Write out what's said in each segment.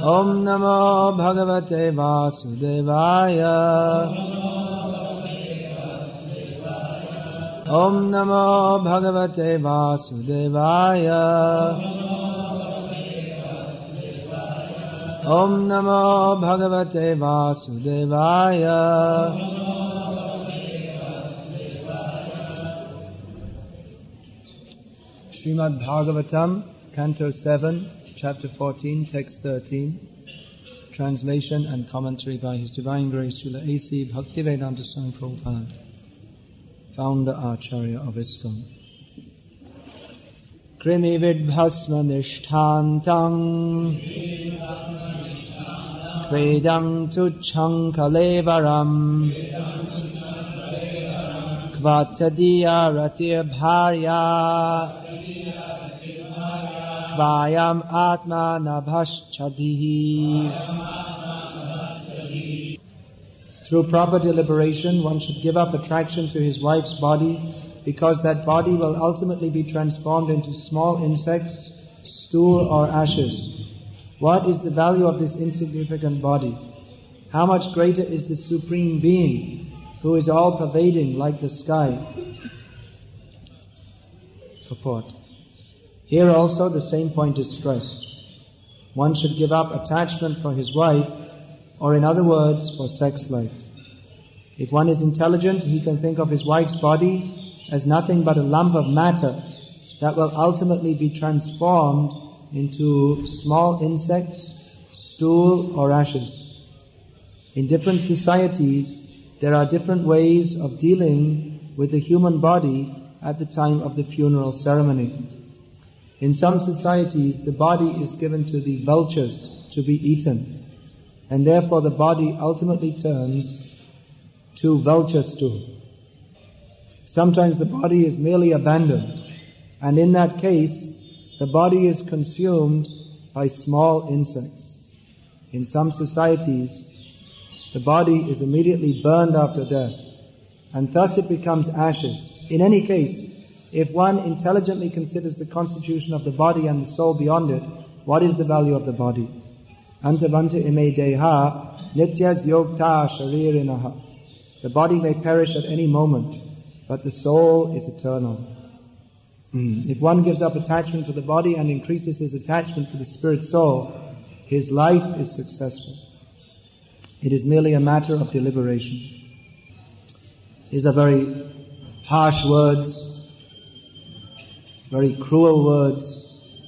Om Namo Bhagavate Vasudevaya. Om Namo Bhagavate Vasudevaya. Om Namo Bhagavate Vasudevaya. Srimad Bhagavatam, Canto 7, Chapter 14, Text 13. Translation and commentary by His Divine Grace Srila A.C. Bhaktivedanta Swami Prabhupada, Founder Acharya of ISKCON. Krimi vidbhasma nishthantam Kvedam tuchham kalevaram Kvatadiya ratir bharya Kvayam atma nabhaschadihi. Through proper deliberation, one should give up attraction to his wife's body, because that body will ultimately be transformed into small insects, stool or ashes. What is the value of this insignificant body? How much greater is the Supreme Being, who is all-pervading like the sky? Purport. Here also the same point is stressed. One should give up attachment for his wife, or in other words, for sex life. If one is intelligent, he can think of his wife's body as nothing but a lump of matter that will ultimately be transformed into small insects, stool or ashes. In different societies, there are different ways of dealing with the human body at the time of the funeral ceremony. In some societies, the body is given to the vultures to be eaten, and therefore the body ultimately turns to vulture stool. Sometimes the body is merely abandoned, and in that case, the body is consumed by small insects. In some societies, the body is immediately burned after death, and thus it becomes ashes. In any case, if one intelligently considers the constitution of the body and the soul beyond it, what is the value of the body? Antavanta ime deha nityas yogta sharirinaha. The body may perish at any moment, but the soul is eternal. If one gives up attachment for the body and increases his attachment for the spirit soul, his life is successful. It is merely a matter of deliberation. These are very harsh words, very cruel words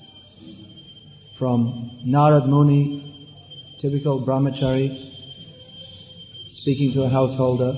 from Narad Muni, typical brahmachari, speaking to a householder.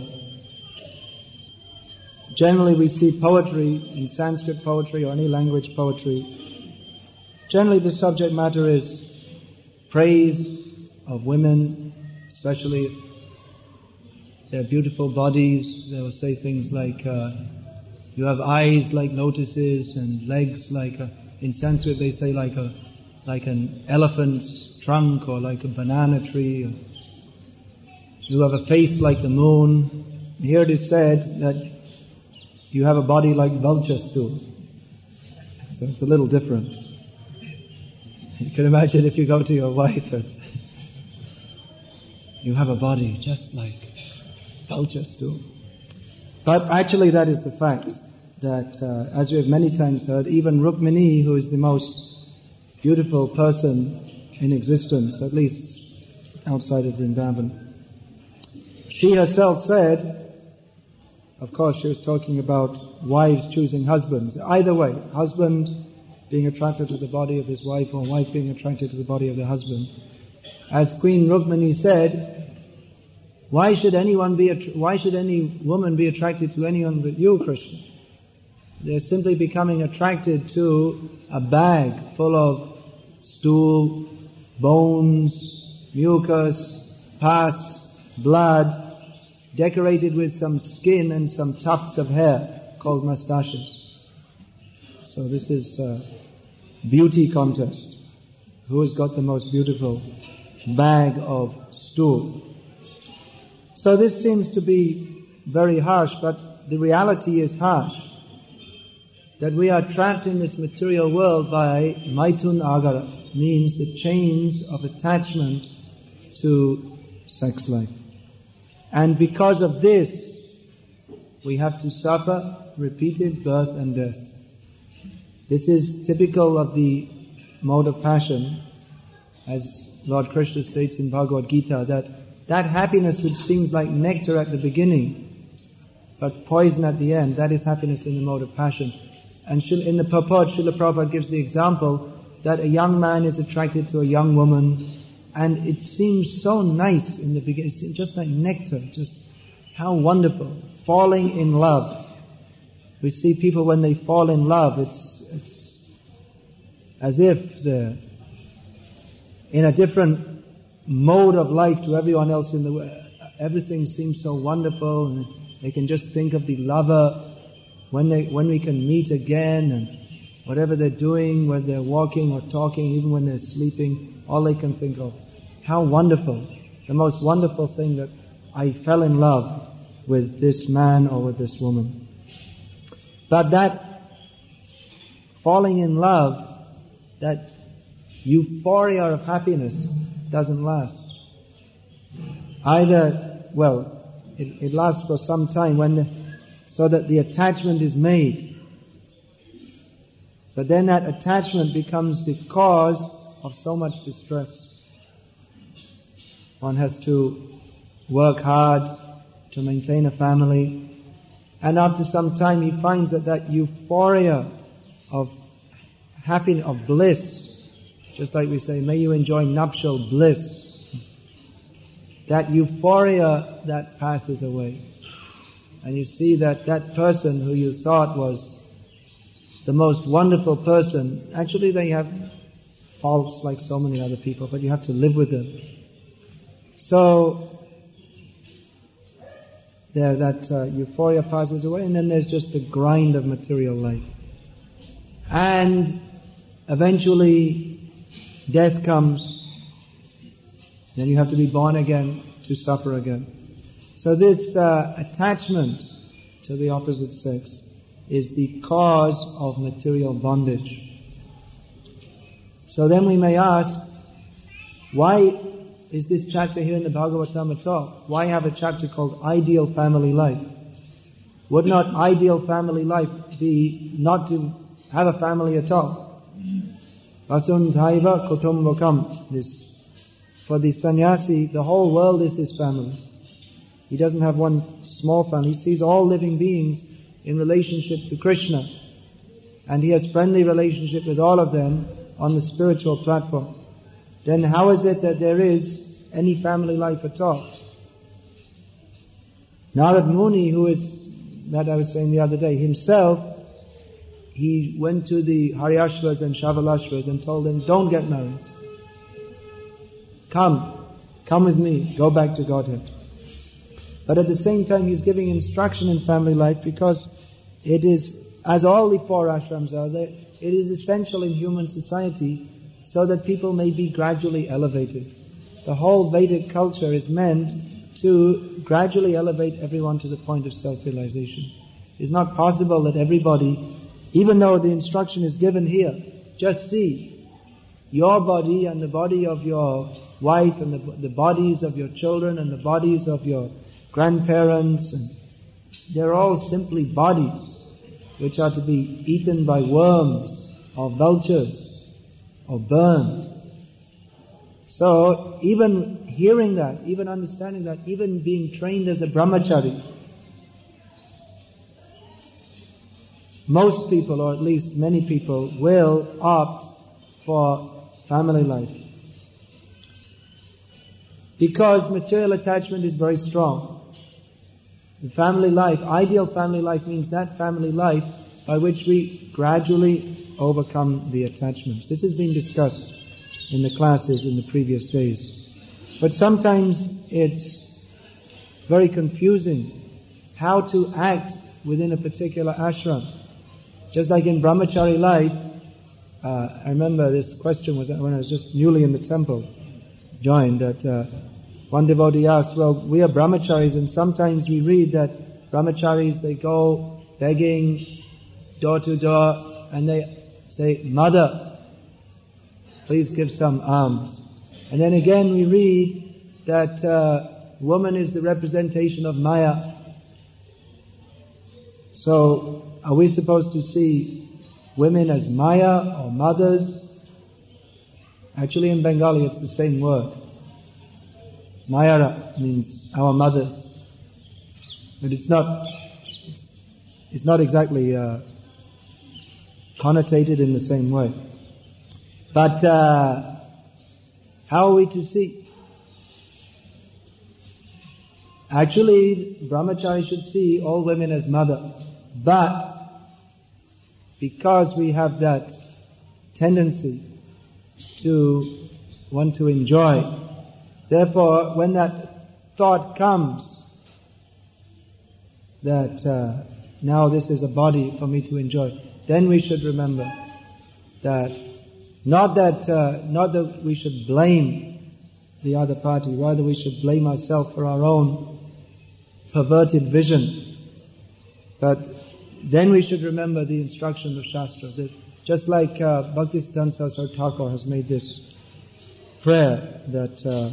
Generally we see poetry, in Sanskrit poetry or any language poetry, generally the subject matter is praise of women, especially if their beautiful bodies. They will say things like, you have eyes like lotuses and legs like in Sanskrit they say like an elephant's trunk or like a banana tree. You have a face like the moon. Here it is said that you have a body like vulture stool. So it's a little different. You can imagine if you go to your wife and say, you have a body just like vulture stool. But actually that is the fact, that as we have many times heard, even Rukmini, who is the most beautiful person in existence, at least outside of Vrindavan, she herself said, of course she was talking about wives choosing husbands. Either way, husband being attracted to the body of his wife or wife being attracted to the body of the husband. As Queen Rukmini said, why should any woman be attracted to anyone but you, Krishna? They're simply becoming attracted to a bag full of stool, bones, mucus, pus, blood, decorated with some skin and some tufts of hair called mustaches. So this is a beauty contest. Who has got the most beautiful bag of stool? So this seems to be very harsh, but the reality is harsh. that we are trapped in this material world by maitun agara, means the chains of attachment to sex life. And because of this, we have to suffer repeated birth and death. This is typical of the mode of passion, as Lord Krishna states in Bhagavad Gita, that happiness which seems like nectar at the beginning, but poison at the end, that is happiness in the mode of passion. And in the purport, Srila Prabhupada gives the example that a young man is attracted to a young woman, and it seems so nice in the beginning, it's just like nectar, just how wonderful, falling in love. We see people when they fall in love, it's as if they're in a different mode of life to everyone else in the world. Everything seems so wonderful, and they can just think of the lover when we can meet again, and whatever they're doing, whether they're walking or talking, even when they're sleeping, all they can think of. How wonderful, the most wonderful thing that I fell in love with this man or with this woman. But that falling in love, that euphoria of happiness doesn't last. It lasts for some time so that the attachment is made. But then that attachment becomes the cause of so much distress. One has to work hard to maintain a family, and after some time he finds that euphoria of happiness, of bliss, just like we say, may you enjoy nuptial bliss, that euphoria that passes away. And you see that person who you thought was the most wonderful person, actually they have faults like so many other people, but you have to live with them. So that euphoria passes away, and then there's just the grind of material life. And eventually death comes, then you have to be born again to suffer again. So this attachment to the opposite sex is the cause of material bondage. So then we may ask, why is this chapter here in the Bhagavatam at all? Why have a chapter called Ideal Family Life? Would not ideal family life be not to have a family at all? Vasundhaiva kutumbakam. For the sannyasi, the whole world is his family. He doesn't have one small family. He sees all living beings in relationship to Krishna. And he has friendly relationship with all of them on the spiritual platform. Then how is it that there is any family life at all? Narad Muni, that I was saying the other day, himself, he went to the Haryashvas and Shavalashvas and told them, don't get married. Come with me, go back to Godhead. But at the same time, he's giving instruction in family life because it is, as all the four ashrams are, it is essential in human society so that people may be gradually elevated. The whole Vedic culture is meant to gradually elevate everyone to the point of self-realization. It's not possible that everybody, even though the instruction is given here, just see your body and the body of your wife and the bodies of your children and the bodies of your grandparents, and they're all simply bodies which are to be eaten by worms or vultures or burned. So even hearing that, even understanding that, even being trained as a brahmachari, most people, or at least many people, will opt for family life. Because material attachment is very strong. The family life, ideal family life, means that family life by which we gradually overcome the attachments. This has been discussed in the classes in the previous days. But sometimes it's very confusing how to act within a particular ashram. Just like in brahmachari life, I remember this question was when I was just newly in the temple, joined, that one devotee asked, well, we are brahmacharis and sometimes we read that brahmacharis, they go begging door to door, and they say, "Mother, please give some alms." And then again we read that woman is the representation of Maya. So, are we supposed to see women as Maya or mothers? Actually in Bengali it's the same word. Mayara means our mothers. But it's not exactly connotated in the same way. But how are we to see? Actually, brahmachari should see all women as mother. But because we have that tendency to want to enjoy, therefore when that thought comes that now this is a body for me to enjoy, then we should remember that not that we should blame the other party, rather we should blame ourselves for our own perverted vision. But then we should remember the instruction of Shastra, that just like Bhaktisiddhanta Saraswati Thakur has made this prayer that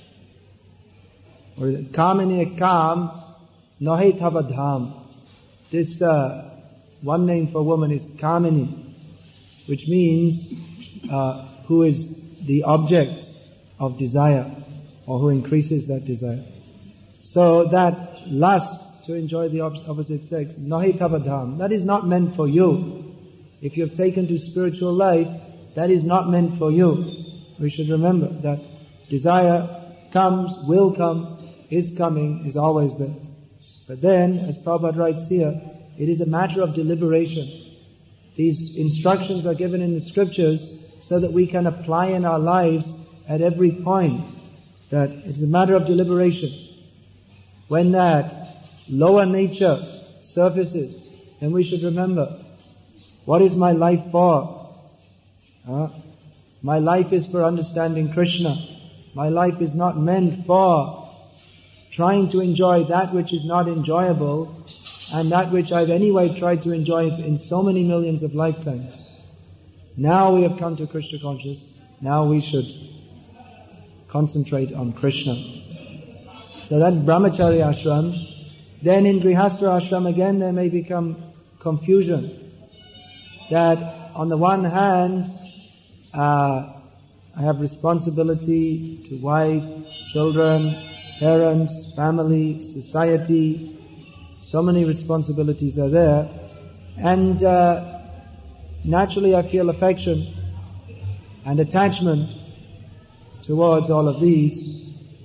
Kamini Kam Nahe Tava Dham. This one name for woman is Kamini, which means who is the object of desire, or who increases that desire. So that lust to enjoy the opposite sex, Nahe Tava Dham, that is not meant for you. If you have taken to spiritual life, that is not meant for you. We should remember that desire comes, will come, is coming, is always there. But then, as Prabhupada writes here, it is a matter of deliberation. These instructions are given in the scriptures so that we can apply in our lives at every point. That it is a matter of deliberation. When that lower nature surfaces, then we should remember, what is my life for? My life is for understanding Krishna. My life is not meant for trying to enjoy that which is not enjoyable, and that which I've anyway tried to enjoy in so many millions of lifetimes. Now we have come to Krishna consciousness, now we should concentrate on Krishna. So that's Brahmachari ashram. Then in Grihastha ashram again there may become confusion. That on the one hand, I have responsibility to wife, children, parents, family, society. So many responsibilities are there. And naturally I feel affection and attachment towards all of these.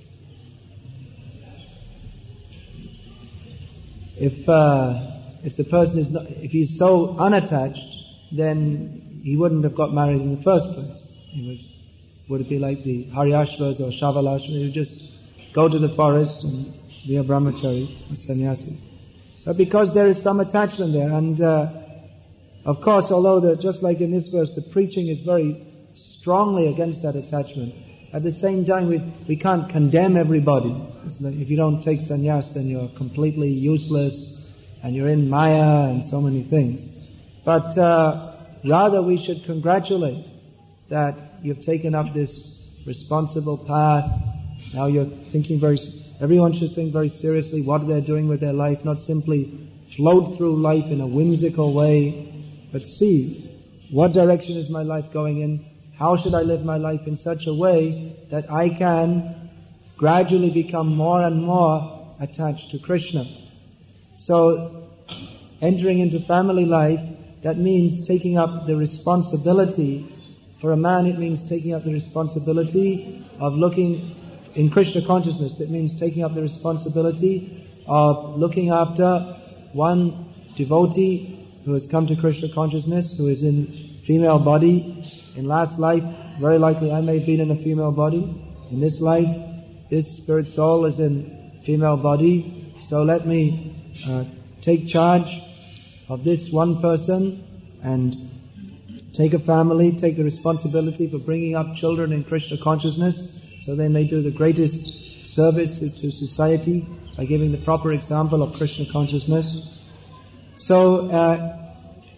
If the person is not, if he's so unattached, then he wouldn't have got married in the first place. Would it be like the Haryashvas or Shavalashvas? He would just go to the forest and be a brahmachari, a sannyasi. But because there is some attachment there, and of course, although just like in this verse, the preaching is very strongly against that attachment, at the same time we can't condemn everybody. It's like if you don't take sannyas, then you're completely useless, and you're in Maya and so many things. But rather we should congratulate that you've taken up this responsible path. Now you're thinking everyone should think very seriously what they're doing with their life, not simply float through life in a whimsical way, but see, what direction is my life going in? How should I live my life in such a way that I can gradually become more and more attached to Krishna? So, entering into family life, that means taking up the responsibility. For a man, it means taking up the responsibility of looking in Krishna consciousness. That means taking up the responsibility of looking after one devotee who has come to Krishna consciousness, who is in female body. In last life, very likely I may have been in a female body. In this life, this spirit soul is in female body. So let me take charge of this one person and take a family, take the responsibility for bringing up children in Krishna consciousness, so they may do the greatest service to society by giving the proper example of Krishna consciousness. So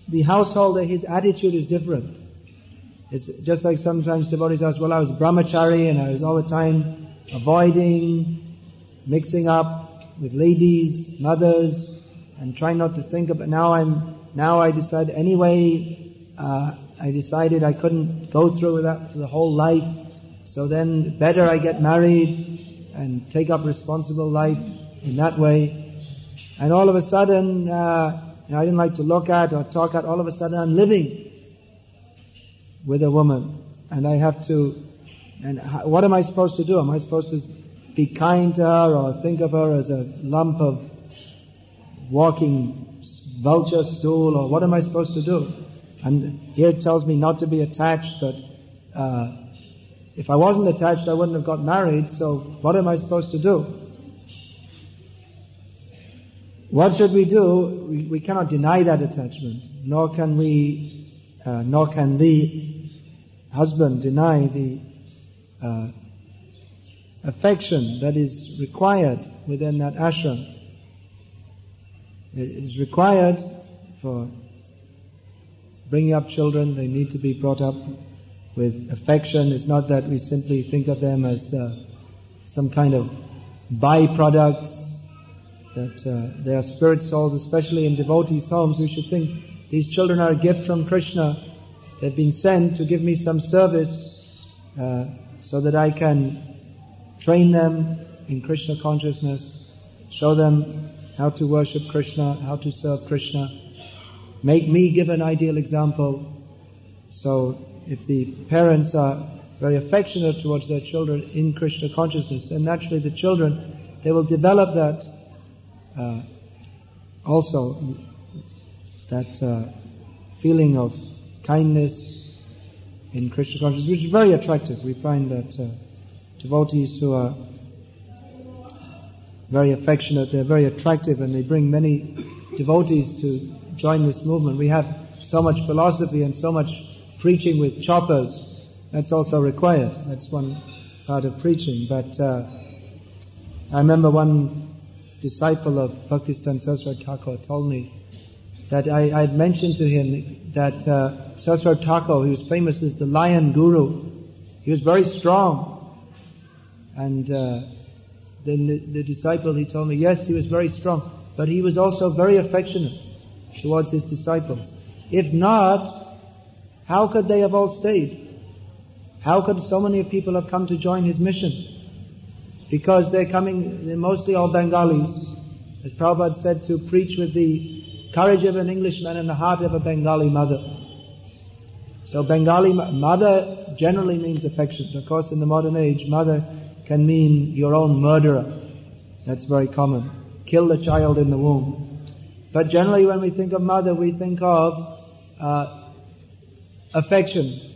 the householder, his attitude is different. It's just like sometimes devotees ask, well, I was brahmachari and I was all the time avoiding mixing up with ladies, mothers, and trying not to think about. Now I decide anyway. I decided I couldn't go through with that for the whole life. So then, better I get married and take up responsible life in that way. And all of a sudden, I didn't like to look at or talk at. All of a sudden, I'm living with a woman, and I have to. And what am I supposed to do? Am I supposed to be kind to her or think of her as a lump of walking vulture stool, or what am I supposed to do? And here it tells me not to be attached, but if I wasn't attached, I wouldn't have got married, so what am I supposed to do? What should we do? We cannot deny that attachment, nor can the husband deny the affection that is required within that ashram. It is required for bringing up children. They need to be brought up with affection. It's not that we simply think of them as some kind of byproducts, that they are spirit souls. Especially in devotees' homes, we should think these children are a gift from Krishna. They've been sent to give me some service so that I can train them in Krishna consciousness, show them how to worship Krishna, how to serve Krishna, make me give an ideal example. So if the parents are very affectionate towards their children in Krishna consciousness, then naturally the children, they will develop that also, that feeling of kindness in Krishna consciousness, which is very attractive. We find that devotees who are very affectionate, they're very attractive, and they bring many devotees to join this movement. We have so much philosophy and so much preaching with choppers. That's also required. That's one part of preaching. But I remember one disciple of Bhaktisiddhanta Saraswati Thakur told me that I had mentioned to him that Saraswati Thakur, who was famous as the Lion Guru, he was very strong. And then the disciple, he told me, yes, he was very strong, but he was also very affectionate towards his disciples. If not, how could they have all stayed? How could so many people have come to join his mission? Because they're mostly all Bengalis, as Prabhupada said, to preach with the courage of an Englishman and the heart of a Bengali mother. So Bengali mother generally means affection. Of course, in the modern age, mother can mean your own murderer. That's very common. Kill the child in the womb. But generally when we think of mother, we think of affection.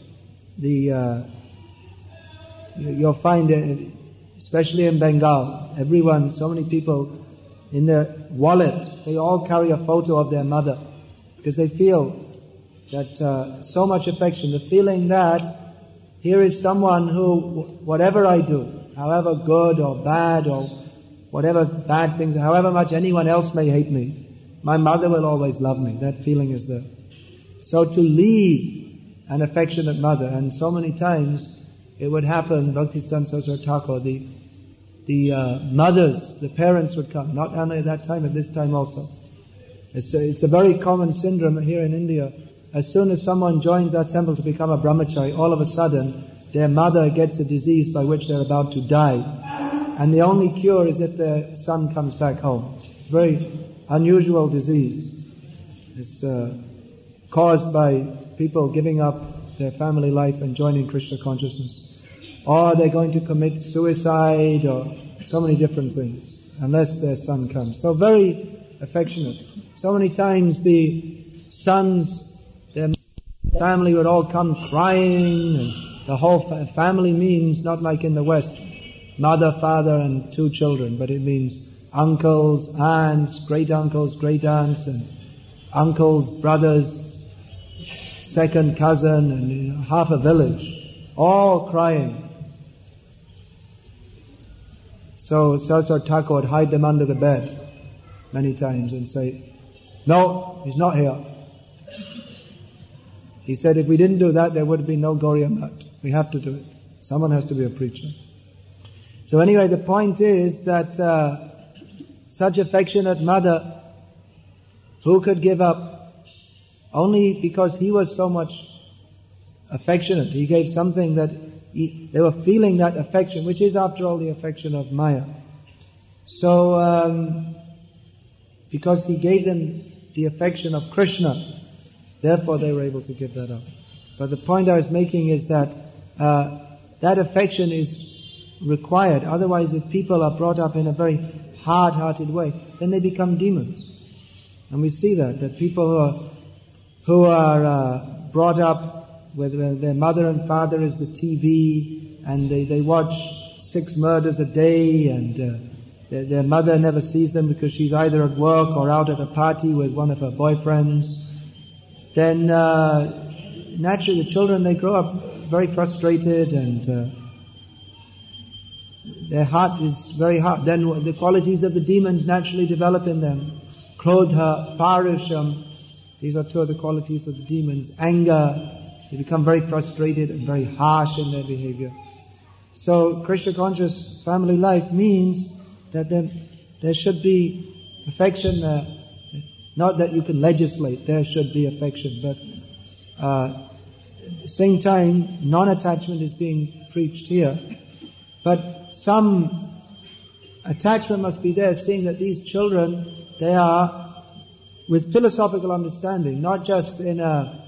You'll find, especially in Bengal, so many people in their wallet, they all carry a photo of their mother, because they feel that so much affection, the feeling that here is someone who, whatever I do, however good or bad or whatever bad things, however much anyone else may hate me, my mother will always love me. That feeling is there. So to leave an affectionate mother, and so many times it would happen, Bhaktisiddhanta Saraswati Thakur, the mothers, the parents would come, not only at that time, at this time also. It's a very common syndrome here in India. As soon as someone joins our temple to become a brahmachari, all of a sudden their mother gets a disease by which they're about to die. And the only cure is if their son comes back home. Very unusual disease. It's caused by people giving up their family life and joining Krishna consciousness. Or they're going to commit suicide, or so many different things, unless their son comes. So very affectionate. So many times the sons, their family would all come crying, and the whole family means not like in the West, mother, father and 2 children, but it means uncles, aunts, great uncles, great aunts, and uncles, brothers, second cousin, and half a village, all crying. So Saraswati Thakur would hide them under the bed many times and say, no, he's not here. He said if we didn't do that, there would be no Gauriya Math. We have to do it. Someone has to be a preacher. So anyway, the point is that such affectionate mother, who could give up only because he was so much affectionate. He gave something that they were feeling that affection, which is after all the affection of Maya. So, because he gave them the affection of Krishna, therefore they were able to give that up. But the point I was making is that that affection is required. Otherwise, if people are brought up in a very hard-hearted way, then they become demons. And we see that people who are brought up where their mother and father is the TV, and they watch 6 murders a day, and their mother never sees them because she's either at work or out at a party with one of her boyfriends, then naturally the children, they grow up very frustrated, and their heart is very hard. Then the qualities of the demons naturally develop in them. Krodha, Parusham, these are 2 of the qualities of the demons. Anger, they become very frustrated and very harsh in their behavior. So Krishna conscious family life means that there should be affection, not that you can legislate, there should be affection, but at the same time, non-attachment is being preached here. But some attachment must be there, seeing that these children, they are with philosophical understanding, not just in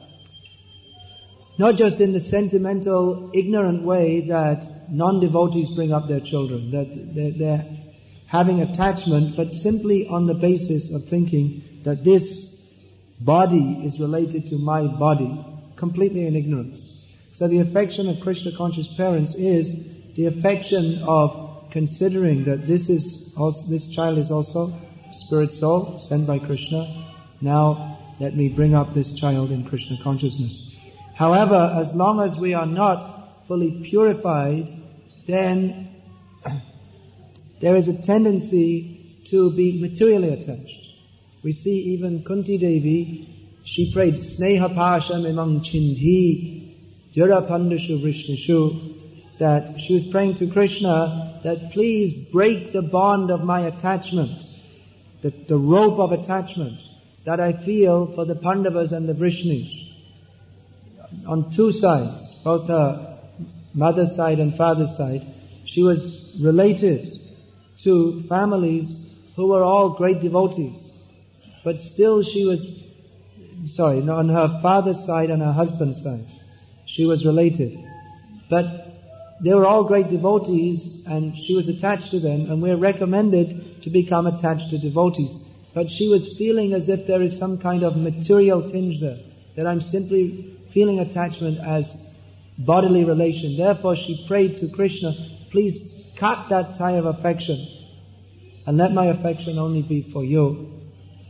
the sentimental, ignorant way that non-devotees bring up their children, that they're having attachment, but simply on the basis of thinking that this body is related to my body, completely in ignorance. So the affection of Krishna conscious parents is the affection of considering that this child is also spirit soul sent by Krishna. Now let me bring up this child in Krishna consciousness. However, as long as we are not fully purified, then there is a tendency to be materially attached. We see even Kunti Devi, she prayed, Sneha Pasham Imam Chindhi Jara Pandashu Vrishnishu, that she was praying to Krishna that please break the bond of my attachment, the rope of attachment that I feel for the Pandavas and the Vrishnis. On 2 sides, both her mother's side and father's side, she was related to families who were all great devotees. But still she was, on her father's side and her husband's side, she was related. But they were all great devotees and she was attached to them, and we're recommended to become attached to devotees. But she was feeling as if there is some kind of material tinge there, that I'm simply feeling attachment as bodily relation. Therefore she prayed to Krishna, please cut that tie of affection and let my affection only be for you.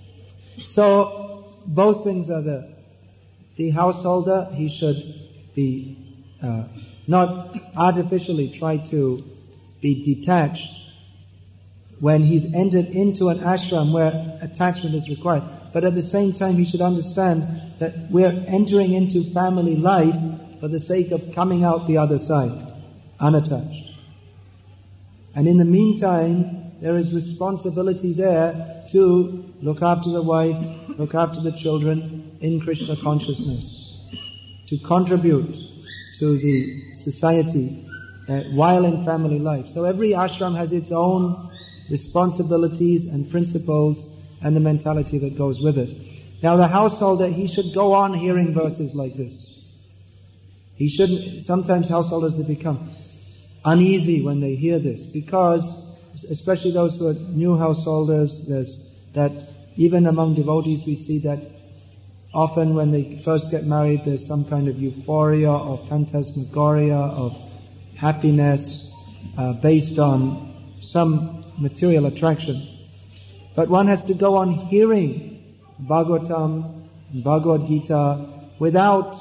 So both things are there. The householder, he should be not artificially try to be detached when he's entered into an ashram where attachment is required. But at the same time, he should understand that we're entering into family life for the sake of coming out the other side, unattached. And in the meantime, there is responsibility there to look after the wife, look after the children in Krishna consciousness, to contribute to the society while in family life. So every ashram has its own responsibilities and principles and the mentality that goes with it. Now the householder, he should go on hearing verses like this. He shouldn't, sometimes householders, they become uneasy when they hear this, because, especially those who are new householders, there's that, even among devotees we see that often when they first get married there's some kind of euphoria or phantasmagoria of happiness based on some material attraction. But one has to go on hearing Bhagavatam and Bhagavad Gita without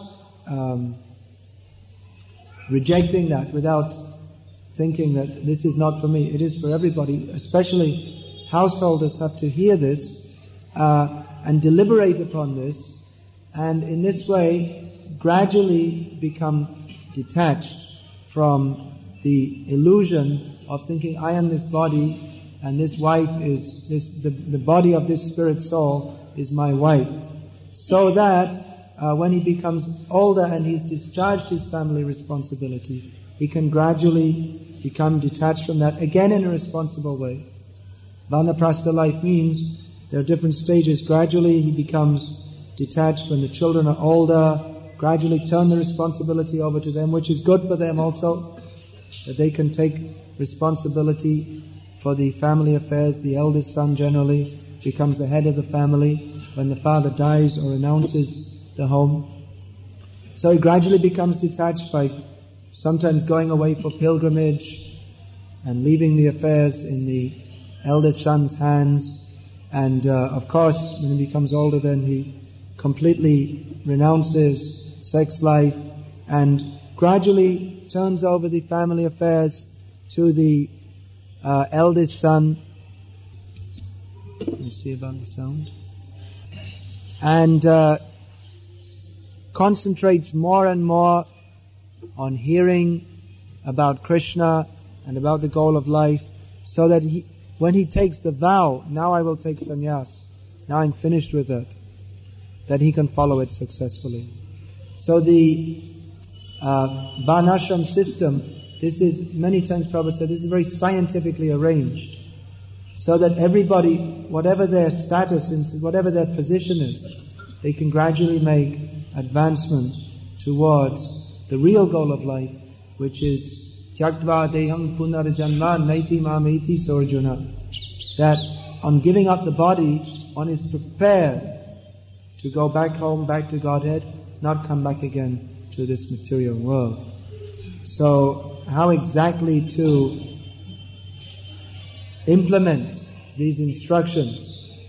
rejecting that, without thinking that this is not for me. It is for everybody. Especially householders have to hear this and deliberate upon this and in this way gradually become detached from the illusion of thinking I am this body and this wife is the body of this spirit soul is my wife. So that when he becomes older and he's discharged his family responsibility, he can gradually become detached from that, again in a responsible way. Vanaprastha life means there are different stages. Gradually he becomes detached when the children are older, gradually turn the responsibility over to them, which is good for them also, that they can take responsibility for the family affairs. The eldest son generally becomes the head of the family when the father dies or renounces the home. So he gradually becomes detached by sometimes going away for pilgrimage and leaving the affairs in the eldest son's hands. And of course, when he becomes older, then he completely renounces sex life and gradually turns over the family affairs to the eldest son. Let me see about the sound. And concentrates more and more on hearing about Krishna and about the goal of life, so that when he takes the vow, now I will take sannyas, now I'm finished with it, that he can follow it successfully. So the Varnashram system, this is, many times Prabhupada said, this is very scientifically arranged, so that everybody, whatever their status is, whatever their position is, they can gradually make advancement towards the real goal of life, which is Tyaktva deham punarjanma naiti mameti sorjuna. That on giving up the body, one is prepared to go back home, back to Godhead, not come back again to this material world. So, how exactly to implement these instructions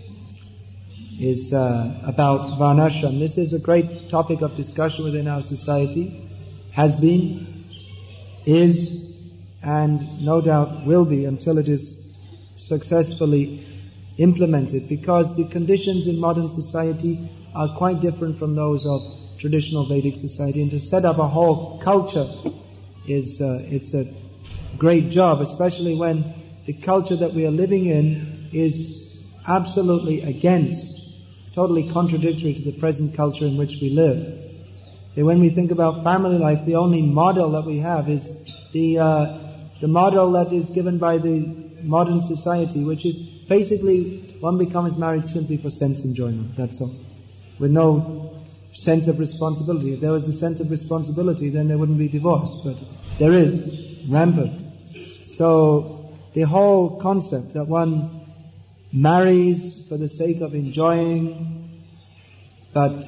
is about Varnashram. This is a great topic of discussion within our society, has been, is, and no doubt will be until it is successfully implemented, because the conditions in modern society are quite different from those of traditional Vedic society, and to set up a whole culture is it's a great job, especially when the culture that we are living in is absolutely against, totally contradictory to the present culture in which we live. So when we think about family life, the only model that we have is the model that is given by the modern society, which is basically one becomes married simply for sense enjoyment, that's all, with no sense of responsibility. If there was a sense of responsibility, then there wouldn't be divorce, but there is, rampant. So the whole concept that one marries for the sake of enjoying, but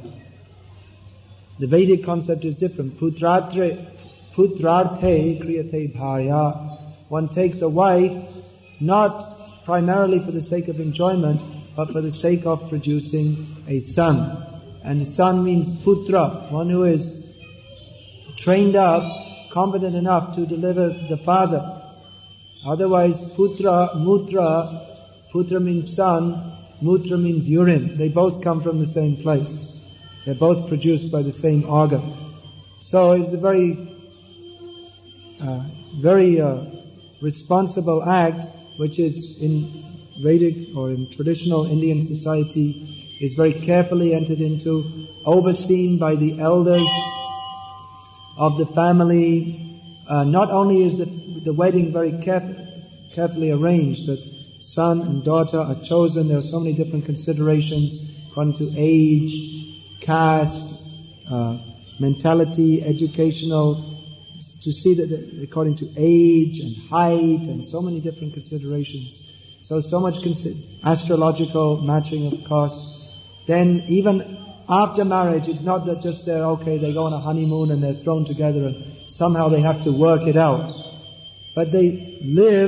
the Vedic concept is different. Putrarte kriyate bharya. One takes a wife not primarily for the sake of enjoyment, but for the sake of producing a son. And the son means putra, one who is trained up, competent enough to deliver the father. Otherwise, putra means son, mutra means urine. They both come from the same place. They're both produced by the same organ. So it's a very responsible act, which is in Vedic or in traditional Indian society is very carefully entered into, overseen by the elders of the family. Not only is the wedding very carefully arranged, that son and daughter are chosen. There are so many different considerations according to age, caste, mentality, educational, to see that according to age and height and so many different considerations. So much astrological matching, of course. Then even after marriage, it's not that just they go on a honeymoon and they're thrown together and somehow they have to work it out. But they live,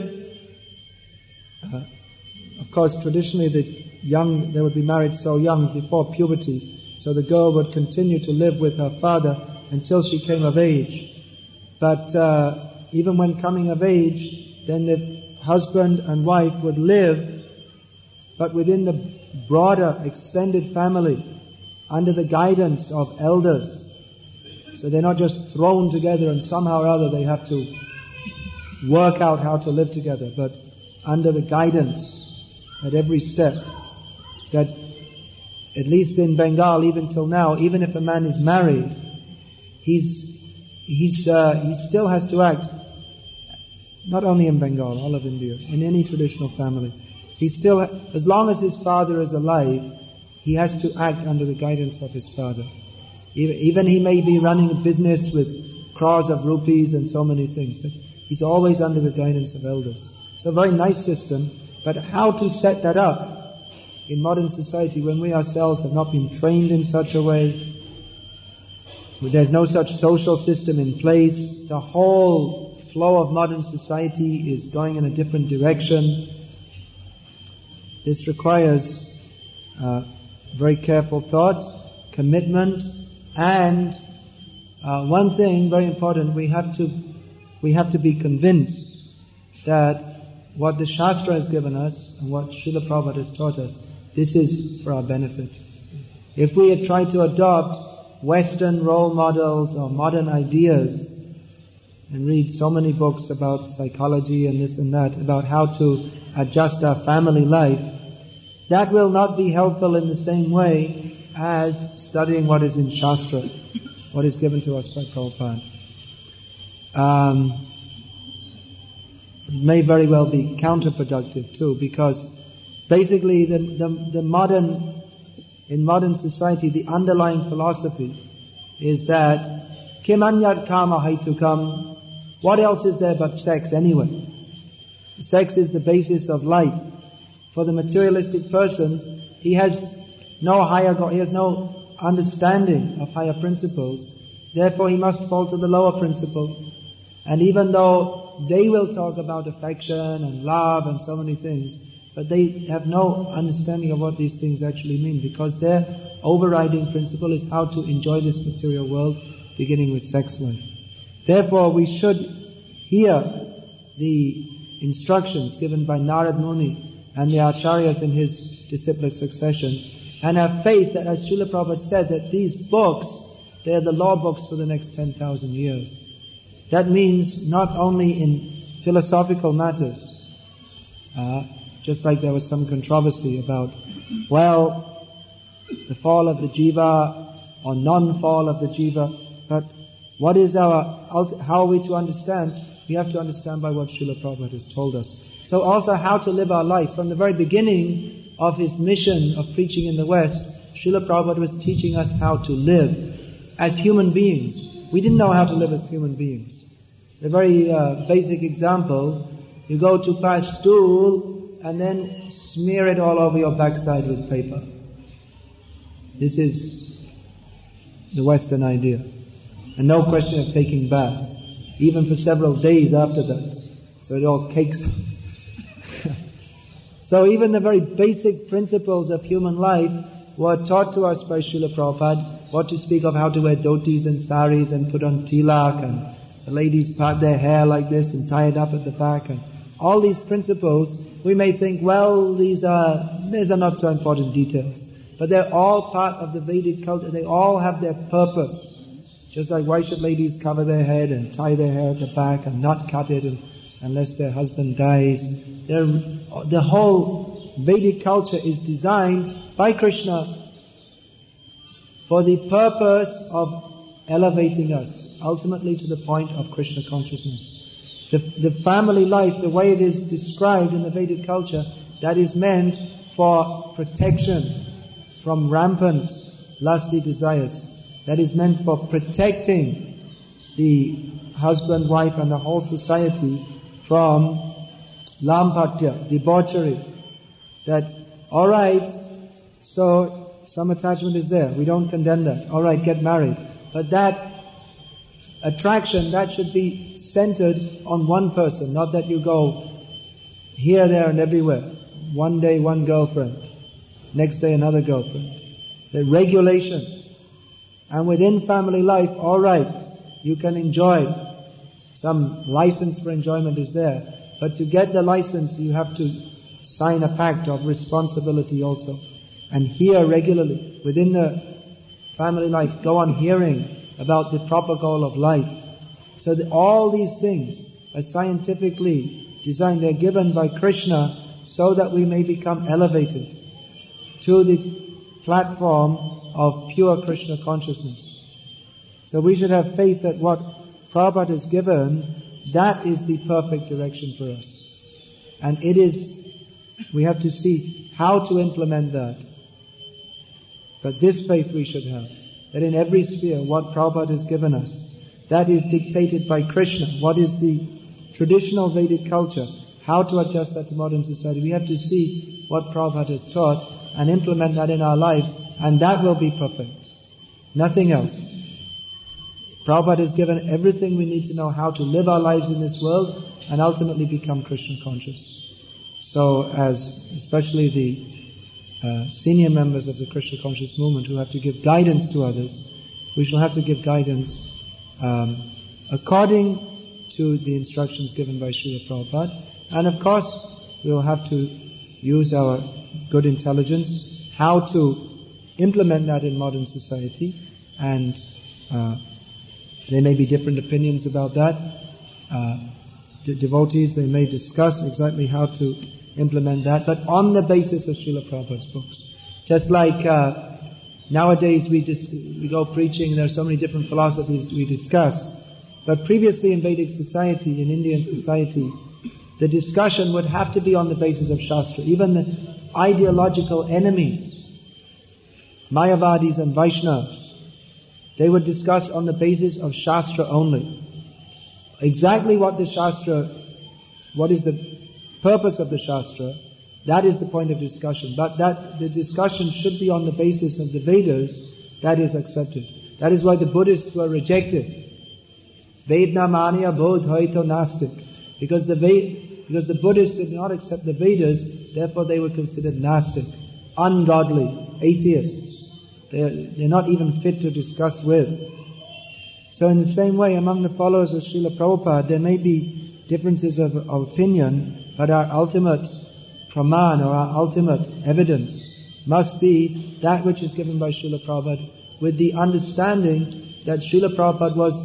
of course traditionally they would be married so young before puberty, so the girl would continue to live with her father until she came of age. But even when coming of age, then the husband and wife would live, but within the broader extended family, under the guidance of elders. So they're not just thrown together and somehow or other they have to work out how to live together, but under the guidance at every step. That at least in Bengal, even till now, even if a man is married, he still has to act, not only in Bengal, all of India, in any traditional family. He still, as long as his father is alive, he has to act under the guidance of his father. Even he may be running a business with crores of rupees and so many things, but he's always under the guidance of elders. So a very nice system, but how to set that up in modern society when we ourselves have not been trained in such a way, there's no such social system in place, the whole flow of modern society is going in a different direction. This requires very careful thought, commitment, and one thing very important, we have to be convinced that what the Shastra has given us and what Srila Prabhupada has taught us, this is for our benefit. If we had tried to adopt Western role models or modern ideas and read so many books about psychology and this and that, about how to adjust our family life, that will not be helpful in the same way as studying what is in Shastra, what is given to us by Prabhupada. It may very well be counterproductive too, because basically in modern society, the underlying philosophy is that kim anyat kama haitukam, what else is there but sex anyway? Sex is the basis of life. For the materialistic person, he has no understanding of higher principles. Therefore, he must fall to the lower principle. And even though they will talk about affection and love and so many things, but they have no understanding of what these things actually mean, because their overriding principle is how to enjoy this material world, beginning with sex life. Therefore, we should hear the instructions given by Narad Muni and the Acharyas in his disciplic succession, and have faith that, as Srila Prabhupada said, that these books, they are the law books for the next 10,000 years. That means not only in philosophical matters, just like there was some controversy about, well, the fall of the jiva or non-fall of the jiva, but what is how are we to understand? We have to understand by what Srila Prabhupada has told us. So also how to live our life. From the very beginning of his mission of preaching in the West, Srila Prabhupada was teaching us how to live as human beings. We didn't know how to live as human beings. A very basic example, you go to pass stool and then smear it all over your backside with paper. This is the Western idea. And no question of taking baths, even for several days after that. So it all cakes. So even the very basic principles of human life were taught to us by Srila Prabhupada. What to speak of how to wear dhotis and saris and put on tilak, and the ladies part their hair like this and tie it up at the back, and all these principles, we may think, well, these are not so important details. But they're all part of the Vedic culture. They all have their purpose. Just like why should ladies cover their head and tie their hair at the back and not cut it unless their husband dies. The whole Vedic culture is designed by Krishna for the purpose of elevating us ultimately to the point of Krishna consciousness. The family life, the way it is described in the Vedic culture, that is meant for protection from rampant lusty desires. That is meant for protecting the husband, wife and the whole society from lampatya, debauchery. That, alright, so some attachment is there. We don't condemn that. Alright, get married. But that attraction, that should be centered on one person, not that you go here, there and everywhere. One day one girlfriend, next day another girlfriend. The regulation. And within family life, alright, you can enjoy. Some license for enjoyment is there. But to get the license, you have to sign a pact of responsibility also. And here regularly, within the family life, go on hearing about the proper goal of life. So that all these things are scientifically designed. They're given by Krishna so that we may become elevated to the platform of pure Krishna consciousness. So we should have faith that what Prabhupada has given, that is the perfect direction for us. And it is, we have to see how to implement that. But this faith we should have, that in every sphere what Prabhupada has given us, that is dictated by Krishna. What is the traditional Vedic culture? How to adjust that to modern society? We have to see what Prabhupada has taught and implement that in our lives, and that will be perfect. Nothing else. Prabhupada has given everything we need to know how to live our lives in this world and ultimately become Krishna conscious. So as especially the senior members of the Krishna conscious movement who have to give guidance to others, we shall have to give guidance according to the instructions given by Srila Prabhupada. And of course, we will have to use our good intelligence how to implement that in modern society. And there may be different opinions about that. Devotees, they may discuss exactly how to implement that, but on the basis of Srila Prabhupada's books. Just like nowadays we go preaching, there are so many different philosophies we discuss. But previously in Vedic society, in Indian society, the discussion would have to be on the basis of Shastra. Even the ideological enemies, Mayavadis and Vaishnavas, they would discuss on the basis of Shastra only. Exactly what the Shastra, what is the purpose of the Shastra, that is the point of discussion. But that the discussion should be on the basis of the Vedas, that is accepted. That is why the Buddhists were rejected. Vedna manya bodh haito nastik. Because the Buddhists did not accept the Vedas, therefore they were considered nastic, ungodly, atheists. They're not even fit to discuss with. So in the same way, among the followers of Srila Prabhupada, there may be differences of opinion, but our ultimate praman, or our ultimate evidence, must be that which is given by Srila Prabhupada, with the understanding that Srila Prabhupada was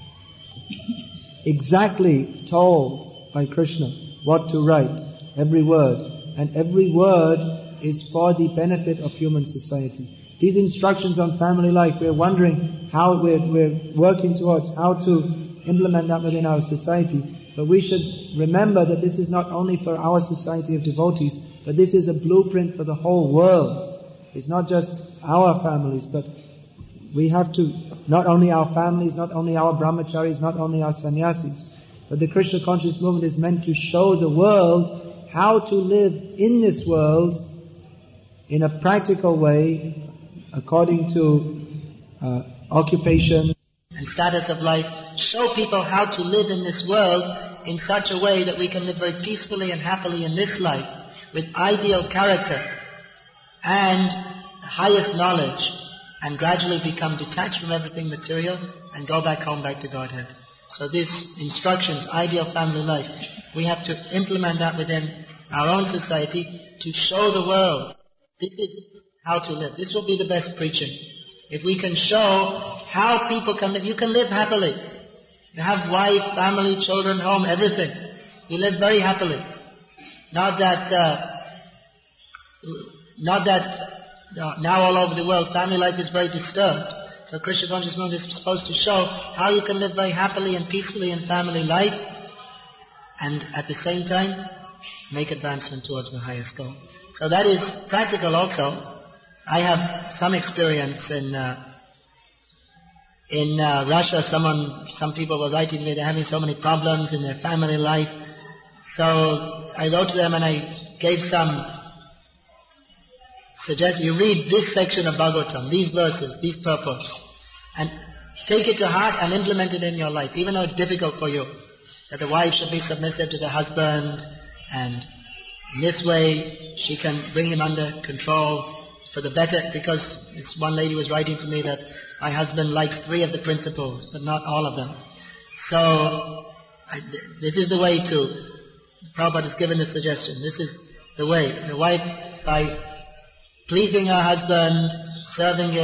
exactly told by Krishna what to write, every word. And every word is for the benefit of human society. These instructions on family life, we're wondering how we're working towards how to implement that within our society. But we should remember that this is not only for our society of devotees, but this is a blueprint for the whole world. It's not just our families, but we have to, not only our families, not only our brahmacharis, not only our sannyasis, but the Krishna conscious movement is meant to show the world how to live in this world in a practical way, according to occupation and status of life. Show people how to live in this world in such a way that we can live very peacefully and happily in this life with ideal character and highest knowledge, and gradually become detached from everything material and go back home, back to Godhead. So these instructions, ideal family life, we have to implement that within our own society to show the world this is how to live. This will be the best preaching. If we can show how people can live, you can live happily. You have wife, family, children, home, everything. You live very happily. Not that now all over the world family life is very disturbed. So Krishna conscious movement is supposed to show how you can live very happily and peacefully in family life and at the same time make advancement towards the highest goal. So that is practical also. I have some experience in Russia. Some people were writing to me, they're having so many problems in their family life. So I wrote to them and I gave some suggestions. You read this section of Bhagavatam, these verses, these purports, and take it to heart and implement it in your life, even though it's difficult for you. That the wife should be submissive to the husband, and in this way she can bring him under control for the better, because this one lady was writing to me that my husband likes 3 of the principles, but not all of them. So, this is the way Prabhupada has given the suggestion. This is the way. The wife, by pleasing her husband, serving him,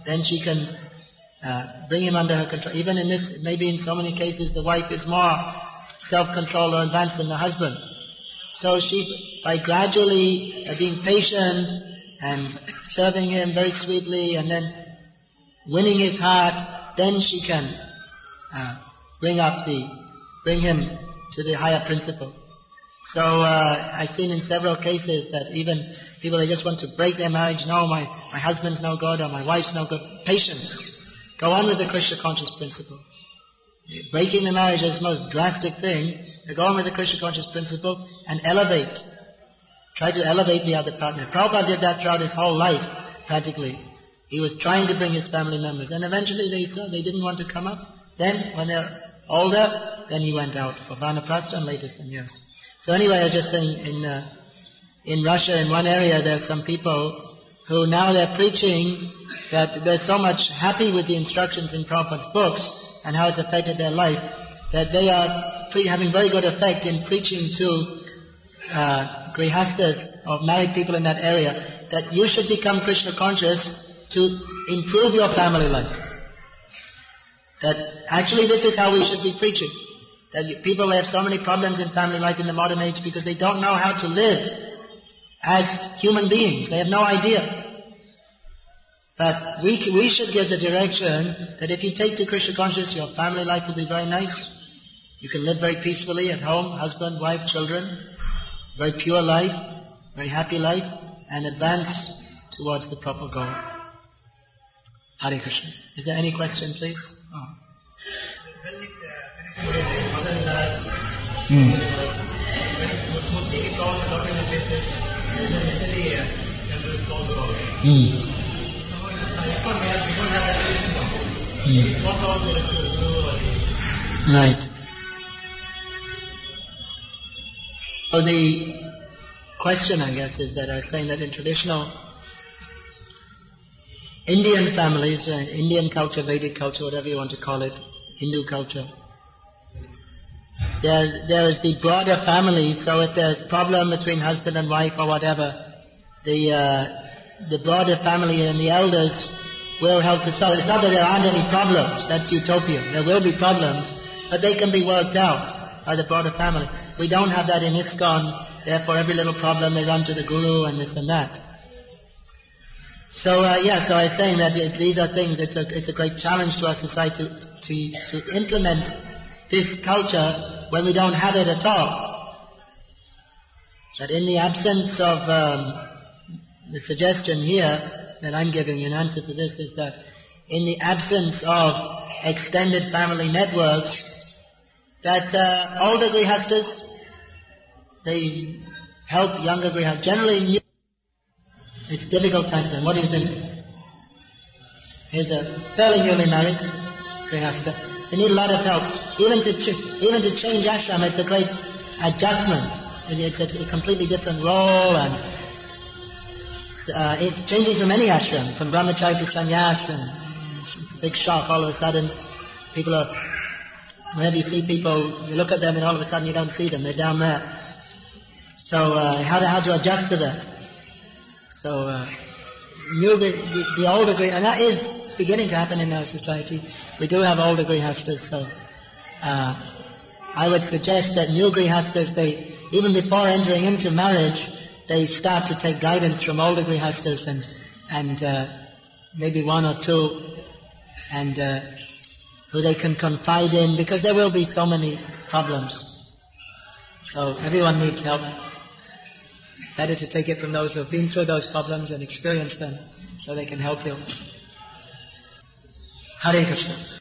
then she can bring him under her control. Even in this, maybe in so many cases, the wife is more self-controlled or advanced than the husband. So she, by gradually being patient and serving him very sweetly and then winning his heart, then she can bring him to the higher principle. So I've seen in several cases that even people, they just want to break their marriage. No, my husband's no good or my wife's no good. Patience. Go on with the Krishna conscious principle. Breaking the marriage is the most drastic thing. Go on with the Krishna conscious principle and elevate. Try to elevate the other partner. Prabhupada did that throughout his whole life, practically. He was trying to bring his family members, and eventually they didn't want to come up. Then, when they're older, then he went out for Vanaprastha and later sannyas. So anyway, I was just saying, in Russia, in one area, there are some people who now they're preaching that they're so much happy with the instructions in Prabhupada's books and how it's affected their life, that they are having very good effect in preaching to grihasthas or married people in that area, that you should become Krishna conscious to improve your family life. That actually this is how we should be preaching. That people have so many problems in family life in the modern age because they don't know how to live as human beings. They have no idea. But we should give the direction that if you take to Krishna consciousness, your family life will be very nice. You can live very peacefully at home, husband, wife, children, very pure life, very happy life, and advance towards the proper goal. Hare Krishna. Is there any question, please? Oh. Right. So the question, I guess, is that I was saying that in traditional Indian families, Indian culture, Vedic culture, whatever you want to call it, Hindu culture, there is the broader family. So if there's a problem between husband and wife or whatever, the broader family and the elders will help to solve it. It's not that there aren't any problems. That's utopia. There will be problems, but they can be worked out by the broader family. We don't have that in ISKCON. Therefore, every little problem they run to the guru and this and that. So so I was saying that these are things. It's a great challenge to our society to implement this culture when we don't have it at all. That in the absence of the suggestion here that I'm giving in answer to this is that in the absence of extended family networks, that older grihasthas, they help younger grihasthas. Generally, it's difficult time for them. What do you think? Here's a fairly newly married grihastha. They need a lot of help. Even to change ashram, it's a great adjustment. It's a completely different role, and it's changing from any ashram, from brahmacharya to sannyas, and it's a big shock. All of a sudden, people are, whenever you see people, you look at them and all of a sudden you don't see them, they're down there. So how to adjust to that? So the older grihasthas, and that is beginning to happen in our society. We do have older grihasthas, so I would suggest that new grihasthas, they, even before entering into marriage, they start to take guidance from older grihasthas and maybe one or two, and who they can confide in, because there will be so many problems. So everyone needs help. Better to take it from those who have been through those problems and experienced them, so they can help you. Hare Krishna.